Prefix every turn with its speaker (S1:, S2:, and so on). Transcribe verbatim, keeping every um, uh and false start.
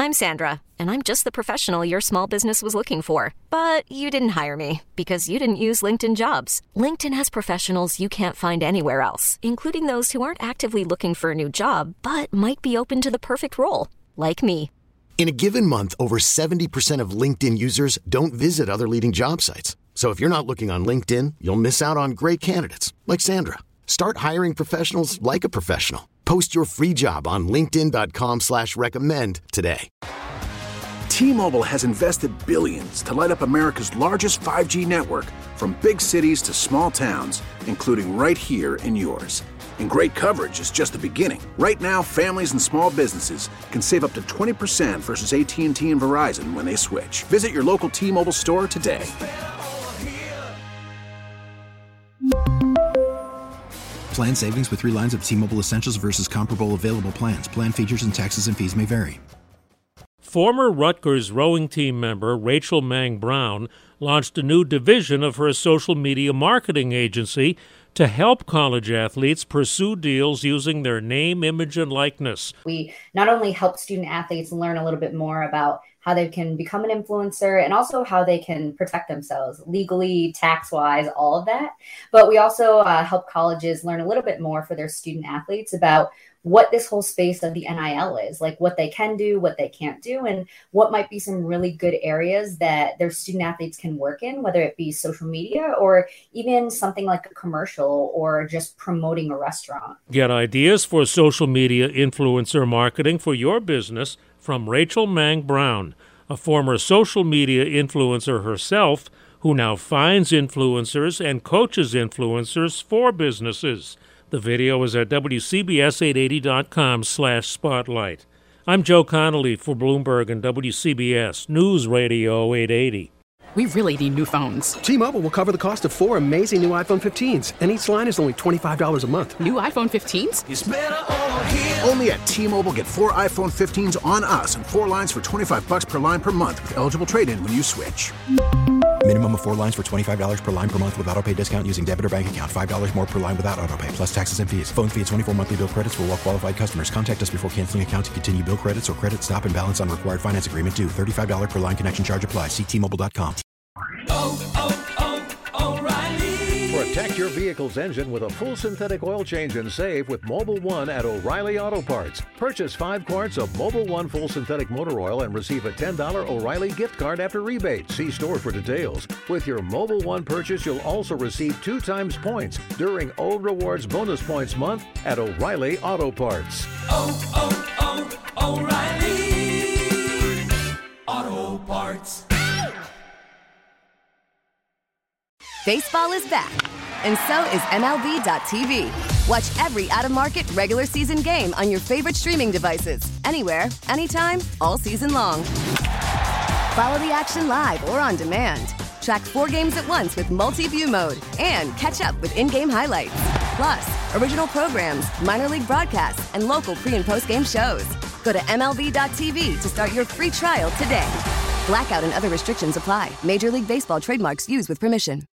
S1: I'm Sandra, and I'm just the professional your small business was looking for. But you didn't hire me because you didn't use LinkedIn Jobs. LinkedIn has professionals you can't find anywhere else, including those who aren't actively looking for a new job, but might be open to the perfect role, like me.
S2: In a given month, over seventy percent of LinkedIn users don't visit other leading job sites. So if you're not looking on LinkedIn, you'll miss out on great candidates like Sandra. Start hiring professionals like a professional. Post your free job on linkedin dot com slash recommend today.
S3: T-Mobile has invested billions to light up America's largest five G network, from big cities to small towns, including right here in yours. And great coverage is just the beginning. Right now, families and small businesses can save up to twenty percent versus A T and T and Verizon when they switch. Visit your local T-Mobile store today.
S4: Plan savings with three lines of T-Mobile Essentials versus comparable available plans. Plan features and taxes and fees may vary.
S5: Former Rutgers rowing team member Rachel Mang Brown launched a new division of her social media marketing agency to help college athletes pursue deals using their name, image, and likeness.
S6: We not only help student athletes learn a little bit more about how they can become an influencer and also how they can protect themselves legally, tax-wise, all of that. But we also uh, help colleges learn a little bit more for their student athletes about what this whole space of the N I L is, like what they can do, what they can't do, and what might be some really good areas that their student athletes can work in, whether it be social media or even something like a commercial or just promoting a restaurant.
S5: Get ideas for social media influencer marketing for your business from Rachel Mang Brown, a former social media influencer herself who now finds influencers and coaches influencers for businesses. The video is at W C B S eight eighty dot com slash spotlight. I'm Joe Connolly for Bloomberg and W C B S News Radio eight eighty.
S7: We really need new phones.
S8: T-Mobile will cover the cost of four amazing new iPhone fifteens, and each line is only twenty-five dollars a month.
S7: New iPhone fifteens?
S3: It's better over here. Only at T-Mobile, get four iPhone fifteens on us and four lines for twenty-five bucks per line per month with eligible trade-in when you switch.
S4: Minimum of four lines for twenty-five dollars per line per month with autopay discount using debit or bank account. five dollars more per line without autopay, plus taxes and fees. Phone fee at twenty-four monthly bill credits for well-qualified customers. Contact us before canceling account to continue bill credits or credit stop and balance on required finance agreement due. thirty-five dollars per line connection charge applies. See T Mobile dot com.
S9: Oh, oh, oh, O'Reilly.
S10: Protect your vehicle's engine with a full synthetic oil change and save with Mobil one at O'Reilly Auto Parts. Purchase five quarts of Mobil one full synthetic motor oil and receive a ten dollars O'Reilly gift card after rebate. See store for details. With your Mobil one purchase, you'll also receive two times points during O Rewards Bonus Points Month at O'Reilly Auto Parts.
S9: Oh, oh, oh, O'Reilly Auto Parts.
S11: Baseball is back, and so is M L B dot T V. Watch every out-of-market regular season game on your favorite streaming devices, anywhere, anytime, all season long. Follow the action live or on demand. Track four games at once with multi-view mode and catch up with in-game highlights. Plus, original programs, minor league broadcasts, and local pre- and post-game shows. Go to M L B dot T V to start your free trial today. Blackout and other restrictions apply. Major League Baseball trademarks used with permission.